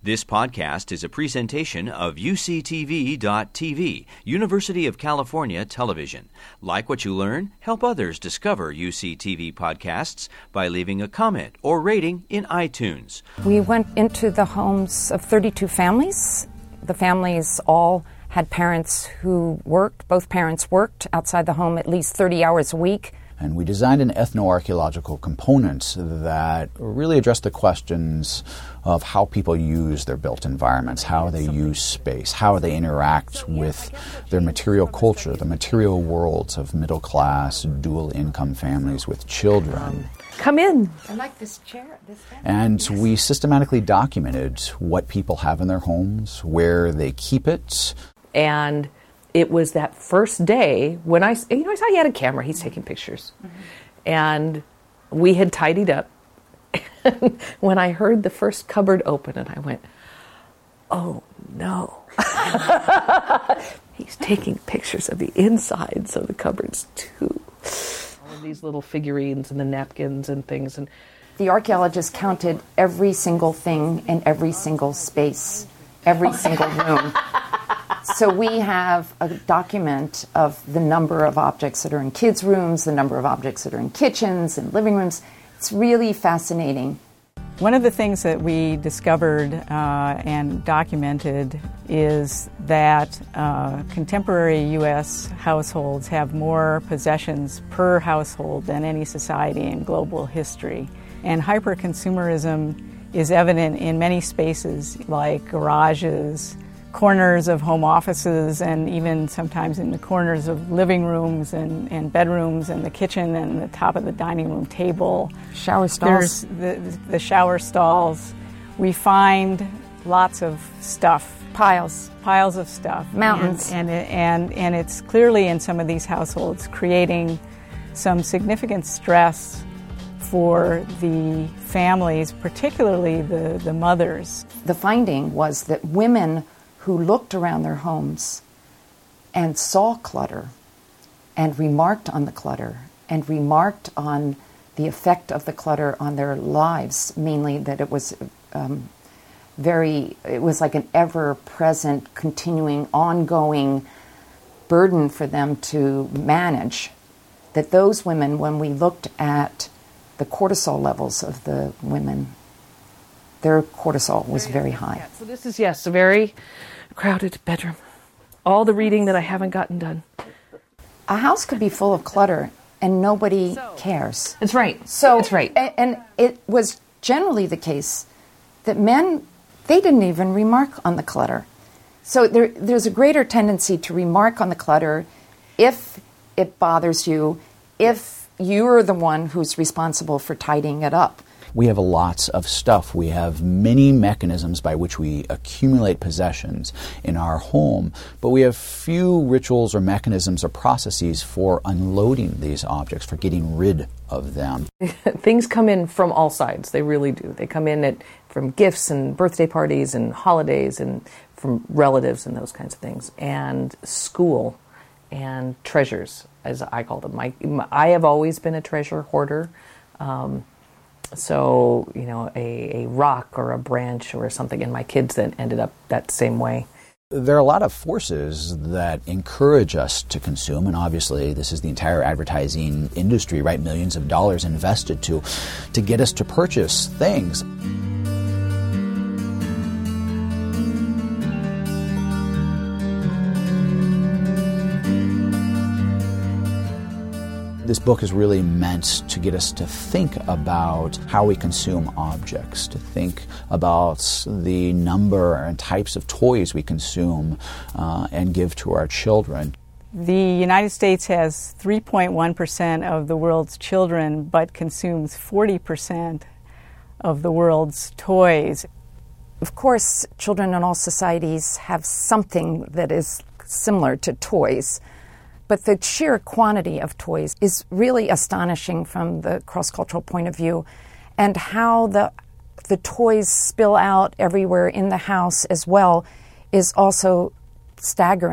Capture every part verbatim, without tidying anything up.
This podcast is a presentation of U C T V dot T V, University of California Television. Like what you learn? Help others discover U C T V podcasts by leaving a comment or rating in iTunes. We went into the homes of thirty-two families. The families all had parents who worked, both parents worked outside the home at least thirty hours a week. And we designed an ethnoarchaeological component that really addressed the questions of how people use their built environments, how they use space, how they interact with their material culture, the material worlds of middle-class, dual-income families with children. Come in. I like this chair. This and yes. We systematically documented what people have in their homes, where they keep it. And it was that first day when I, you know, I saw he had a camera. He's taking pictures. Mm-hmm. And we had tidied up. And when I heard the first cupboard open, and I went, oh, no. He's taking pictures of the insides of the cupboards, too. All of these little figurines and the napkins and things. And the archaeologists counted every single thing in every single space, every single room. So we have a document of the number of objects that are in kids' rooms, the number of objects that are in kitchens and living rooms. It's really fascinating. One of the things that we discovered uh, and documented is that uh, contemporary U S households have more possessions per household than any society in global history. And hyper-consumerism is evident in many spaces like garages, corners of home offices, and even sometimes in the corners of living rooms and, and bedrooms and the kitchen and the top of the dining room table. Shower stalls. There's the, the shower stalls. We find lots of stuff. Piles. Piles of stuff. Mountains. And, and, and, and it's clearly in some of these households creating some significant stress for the families, particularly the, the mothers. The finding was that women who looked around their homes and saw clutter and remarked on the clutter and remarked on the effect of the clutter on their lives, mainly that it was um, very, it was like an ever-present, continuing, ongoing burden for them to manage, that those women, when we looked at the cortisol levels of the women, their cortisol was very high. Yeah, so this is, yes, a very crowded bedroom. All the reading that I haven't gotten done. A house could be full of clutter and nobody cares. That's right. So, That's right. And, and it was generally the case that men, they didn't even remark on the clutter. So there, there's a greater tendency to remark on the clutter if it bothers you, if you're the one who's responsible for tidying it up. We have lots of stuff. We have many mechanisms by which we accumulate possessions in our home, but we have few rituals or mechanisms or processes for unloading these objects, for getting rid of them. Things come in from all sides. They really do. They come in at, from gifts and birthday parties and holidays and from relatives and those kinds of things, and school and treasures, as I call them. My, I have always been a treasure hoarder. Um, So, you know, a, a rock or a branch or something, and my kids then ended up that same way. There are a lot of forces that encourage us to consume, and obviously this is the entire advertising industry, right? Millions of dollars invested to, to get us to purchase things. This book is really meant to get us to think about how we consume objects, to think about the number and types of toys we consume uh, and give to our children. The United States has three point one percent of the world's children, but consumes forty percent of the world's toys. Of course, children in all societies have something that is similar to toys. But the sheer quantity of toys is really astonishing from the cross-cultural point of view, and how the the toys spill out everywhere in the house as well is also staggering.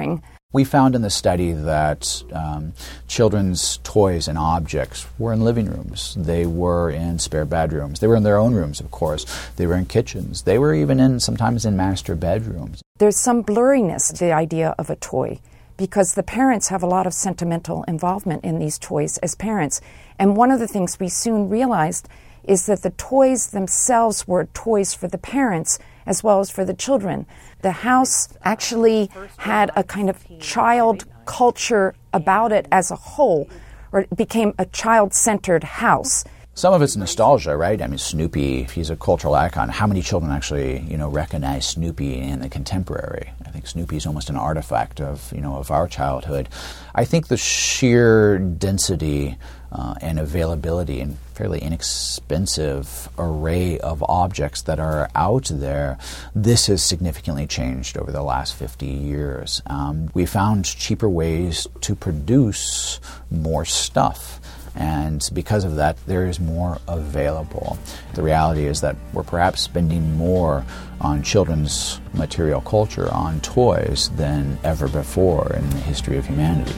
We found in the study that um, children's toys and objects were in living rooms. They were in spare bedrooms. They were in their own rooms, of course. They were in kitchens. They were even in sometimes in master bedrooms. There's some blurriness to the idea of a toy because the parents have a lot of sentimental involvement in these toys as parents. And one of the things we soon realized is that the toys themselves were toys for the parents as well as for the children. The house actually had a kind of child culture about it as a whole, or it became a child-centered house. Some of it's nostalgia, right? I mean, Snoopy, he's a cultural icon. How many children actually, you know, recognize Snoopy in the contemporary? I think Snoopy is almost an artifact of, you know, of our childhood. I think the sheer density uh, and availability and fairly inexpensive array of objects that are out there, this has significantly changed over the last fifty years. Um, we found cheaper ways to produce more stuff. And because of that, there is more available. The reality is that we're perhaps spending more on children's material culture, on toys, than ever before in the history of humanity.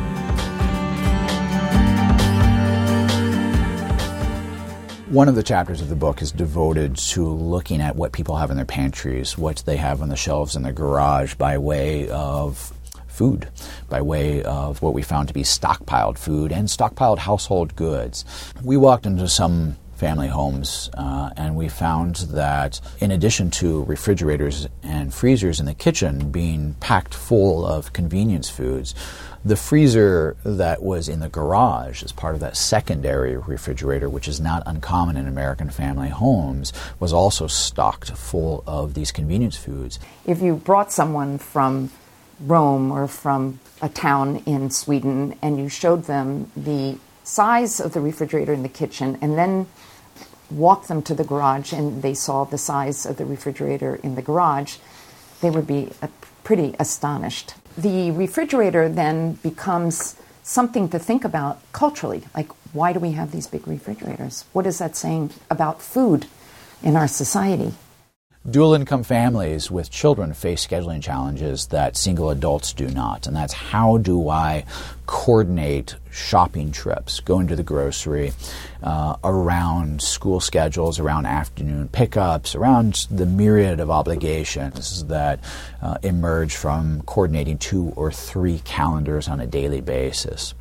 One of the chapters of the book is devoted to looking at what people have in their pantries, what they have on the shelves in their garage by way of food, by way of what we found to be stockpiled food and stockpiled household goods. We walked into some family homes uh, and we found that in addition to refrigerators and freezers in the kitchen being packed full of convenience foods, the freezer that was in the garage as part of that secondary refrigerator, which is not uncommon in American family homes, was also stocked full of these convenience foods. If you brought someone from Rome or from a town in Sweden and you showed them the size of the refrigerator in the kitchen and then walked them to the garage and they saw the size of the refrigerator in the garage, they would be uh, pretty astonished. The refrigerator then becomes something to think about culturally, like why do we have these big refrigerators? What is that saying about food in our society? Dual-income families with children face scheduling challenges that single adults do not, and that's how do I coordinate shopping trips, going to the grocery, uh, around school schedules, around afternoon pickups, around the myriad of obligations that uh, emerge from coordinating two or three calendars on a daily basis.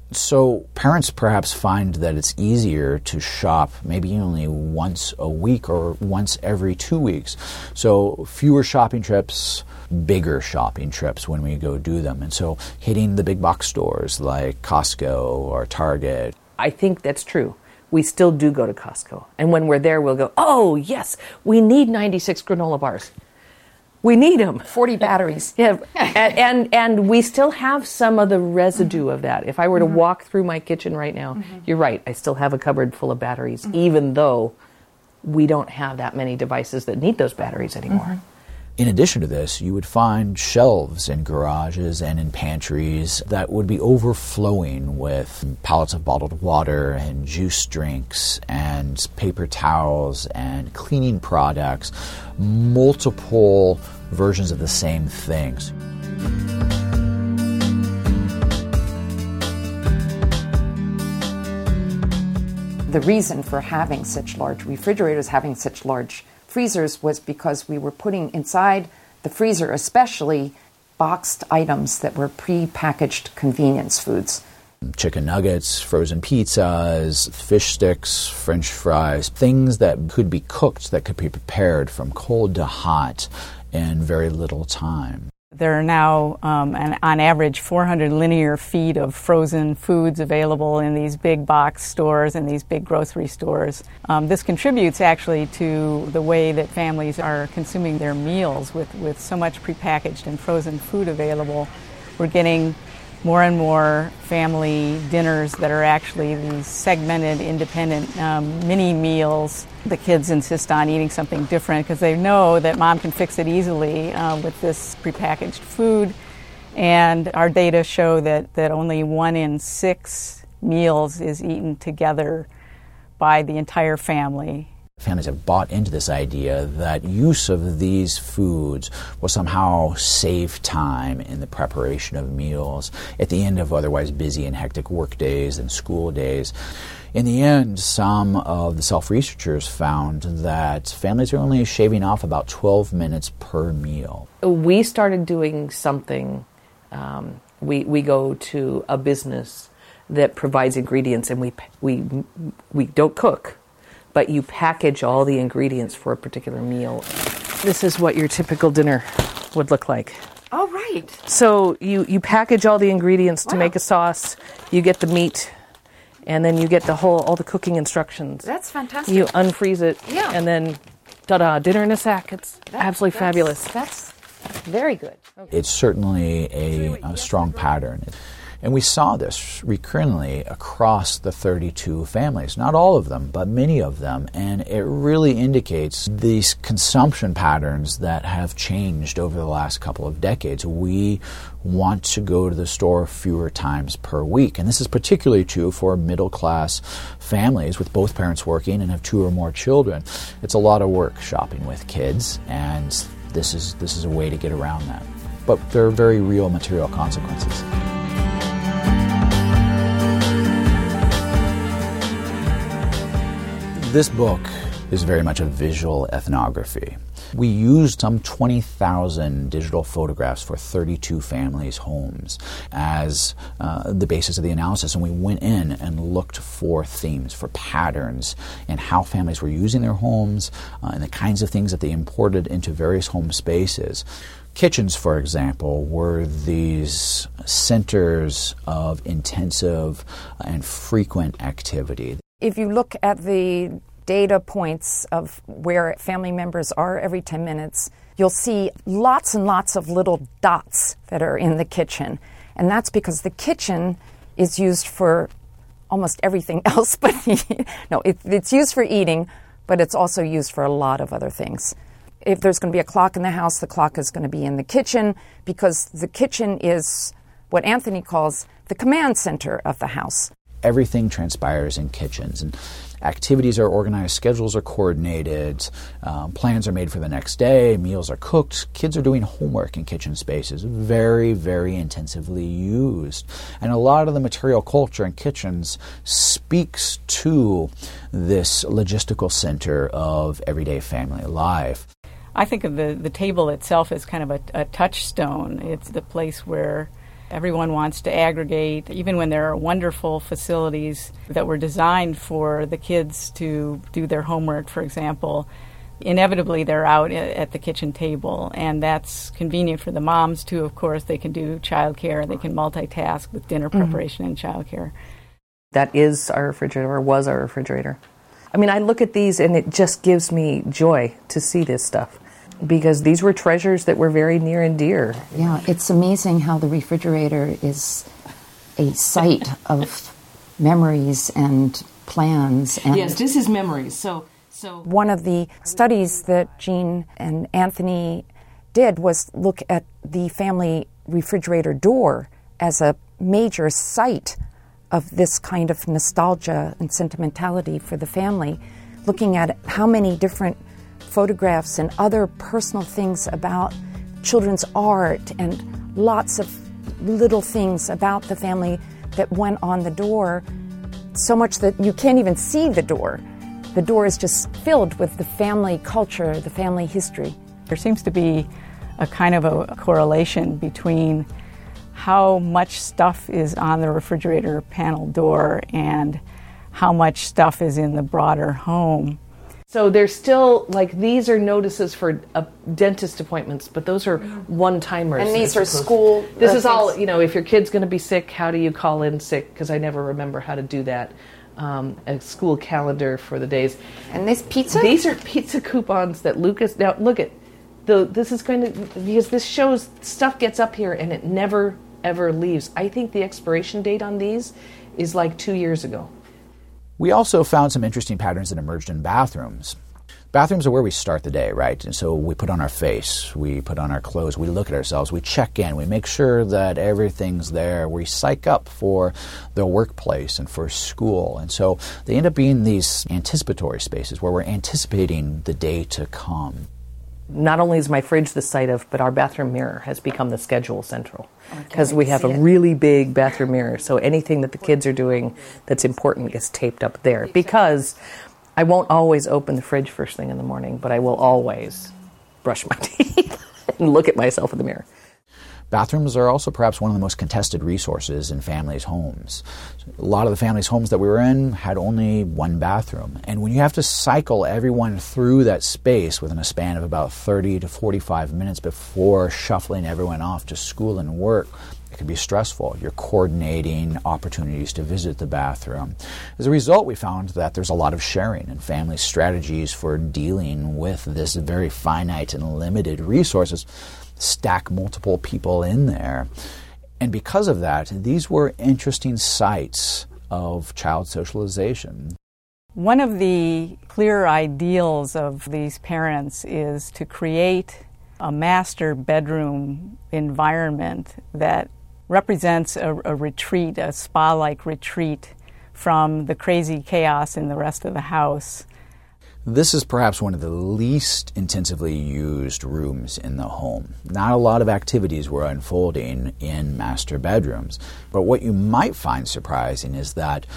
So parents perhaps find that it's easier to shop maybe only once a week or once every two weeks. So fewer shopping trips, bigger shopping trips when we go do them. And so hitting the big box stores like Costco or Target. I think that's true. We still do go to Costco. And when we're there, we'll go, oh, yes, we need ninety-six granola bars. We need them. forty batteries. Yeah, and, and and we still have some of the residue of that. If I were to mm-hmm. walk through my kitchen right now, mm-hmm. you're right, I still have a cupboard full of batteries, mm-hmm. even though we don't have that many devices that need those batteries anymore. Mm-hmm. In addition to this, you would find shelves in garages and in pantries that would be overflowing with pallets of bottled water and juice drinks and paper towels and cleaning products, multiple versions of the same things. The reason for having such large refrigerators, having such large freezers, was because we were putting inside the freezer especially boxed items that were pre-packaged convenience foods. Chicken nuggets, frozen pizzas, fish sticks, French fries, things that could be cooked, that could be prepared from cold to hot in very little time. There are now, um, an, on average, four hundred linear feet of frozen foods available in these big box stores and these big grocery stores. Um, this contributes actually to the way that families are consuming their meals with, with so much prepackaged and frozen food available. We're getting more and more family dinners that are actually these segmented, independent um, mini meals. The kids insist on eating something different because they know that mom can fix it easily uh, with this prepackaged food. And our data show that, that only one in six meals is eaten together by the entire family. Families have bought into this idea that use of these foods will somehow save time in the preparation of meals at the end of otherwise busy and hectic work days and school days. In the end, some of the self-researchers found that families are only shaving off about twelve minutes per meal. We started doing something. Um, we we go to a business that provides ingredients, and we we we don't cook, but you package all the ingredients for a particular meal. This is what your typical dinner would look like. Oh, right. So you, you package all the ingredients to Wow. make a sauce. You get the meat, and then you get the whole all the cooking instructions. That's fantastic. You unfreeze it, Yeah. and then ta-da, dinner in a sack. It's That- absolutely that's- fabulous. That's very good. It's certainly a, a strong pattern. And we saw this recurrently across the thirty-two families. Not all of them, but many of them. And it really indicates these consumption patterns that have changed over the last couple of decades. We want to go to the store fewer times per week. And this is particularly true for middle-class families with both parents working and have two or more children. It's a lot of work shopping with kids, and this is, this is a way to get around that. But there are very real material consequences. This book is very much a visual ethnography. We used some twenty thousand digital photographs for thirty-two families' homes as uh, the basis of the analysis, and we went in and looked for themes, for patterns in how families were using their homes uh, and the kinds of things that they imported into various home spaces. Kitchens, for example, were these centers of intensive and frequent activity. If you look at the data points of where family members are every ten minutes, you'll see lots and lots of little dots that are in the kitchen. And that's because the kitchen is used for almost everything else. But no, it, it's used for eating, but it's also used for a lot of other things. If there's going to be a clock in the house, the clock is going to be in the kitchen, because the kitchen is what Anthony calls the command center of the house. Everything transpires in kitchens, and activities are organized, schedules are coordinated, um, plans are made for the next day, meals are cooked, kids are doing homework in kitchen spaces, very, very intensively used. And a lot of the material culture in kitchens speaks to this logistical center of everyday family life. I think of the, the table itself as kind of a, a touchstone. It's the place where everyone wants to aggregate, even when there are wonderful facilities that were designed for the kids to do their homework, for example. Inevitably, they're out at the kitchen table, and that's convenient for the moms, too, of course. They can do childcare. They can multitask with dinner preparation mm-hmm. and childcare. That is our refrigerator, or was our refrigerator. I mean, I look at these, and it just gives me joy to see this stuff, because these were treasures that were very near and dear. Yeah, it's amazing how the refrigerator is a site of memories and plans. And yes, this is memories. So, so one of the studies that Jean and Anthony did was look at the family refrigerator door as a major site of this kind of nostalgia and sentimentality for the family, looking at how many different photographs and other personal things about children's art and lots of little things about the family that went on the door, so much that you can't even see the door. The door is just filled with the family culture, the family history. There seems to be a kind of a correlation between how much stuff is on the refrigerator panel door and how much stuff is in the broader home. So there's still, like, these are notices for uh, dentist appointments, but those are one-timers. And these are school... This uh, is all, you know, if your kid's going to be sick, how do you call in sick? Because I never remember how to do that. Um, a school calendar for the days. And this pizza? These are pizza coupons that Lucas... Now, look at... The, this is going to... Because this shows stuff gets up here and it never, ever leaves. I think the expiration date on these is like two years ago. We also found some interesting patterns that emerged in bathrooms. Bathrooms are where we start the day, right? And so we put on our face, we put on our clothes, we look at ourselves, we check in, we make sure that everything's there. We psych up for the workplace and for school. And so they end up being these anticipatory spaces where we're anticipating the day to come. Not only is my fridge the site of, but our bathroom mirror has become the schedule central. Because we have a really big bathroom mirror. So anything that the kids are doing that's important gets taped up there. Because I won't always open the fridge first thing in the morning, but I will always brush my teeth and look at myself in the mirror. Bathrooms are also perhaps one of the most contested resources in families' homes. A lot of the families' homes that we were in had only one bathroom. And when you have to cycle everyone through that space within a span of about thirty to forty-five minutes before shuffling everyone off to school and work, it can be stressful. You're coordinating opportunities to visit the bathroom. As a result, we found that there's a lot of sharing and family strategies for dealing with this very finite and limited resources. Stack multiple people in there. And because of that, these were interesting sites of child socialization. One of the clear ideals of these parents is to create a master bedroom environment that represents a, a retreat, a spa-like retreat from the crazy chaos in the rest of the house. This is perhaps one of the least intensively used rooms in the home. Not a lot of activities were unfolding in master bedrooms. But what you might find surprising is that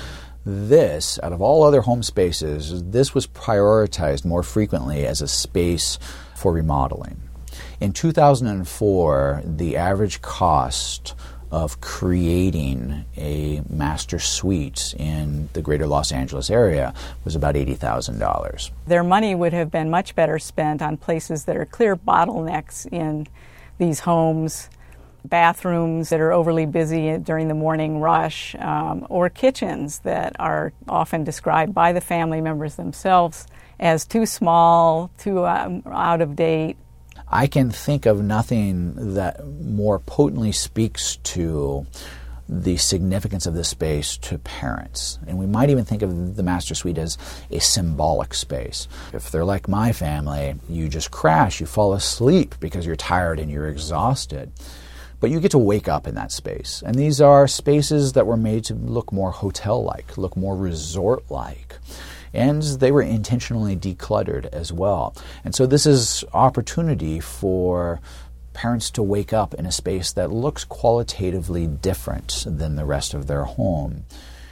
this, out of all other home spaces, this was prioritized more frequently as a space for remodeling. In two thousand four, the average cost of creating a master suite in the greater Los Angeles area was about eighty thousand dollars. Their money would have been much better spent on places that are clear bottlenecks in these homes, bathrooms that are overly busy during the morning rush, um, or kitchens that are often described by the family members themselves as too small, too um, out of date. I can think of nothing that more potently speaks to the significance of this space to parents. And we might even think of the master suite as a symbolic space. If they're like my family, you just crash, you fall asleep because you're tired and you're exhausted. But you get to wake up in that space. And these are spaces that were made to look more hotel-like, look more resort-like. And they were intentionally decluttered as well. And so this is opportunity for parents to wake up in a space that looks qualitatively different than the rest of their home.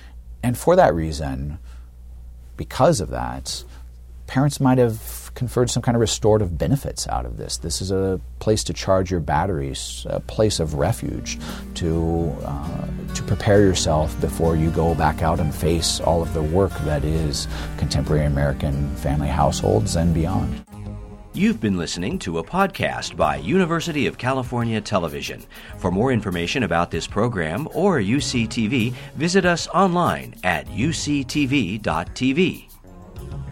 And for that reason, because of that, parents might have conferred some kind of restorative benefits out of this. This is a place to charge your batteries, a place of refuge to uh, to prepare yourself before you go back out and face all of the work that is contemporary American family households and beyond. You've been listening to a podcast by University of California Television. For more information about this program or U C T V, visit us online at U C T V dot T V.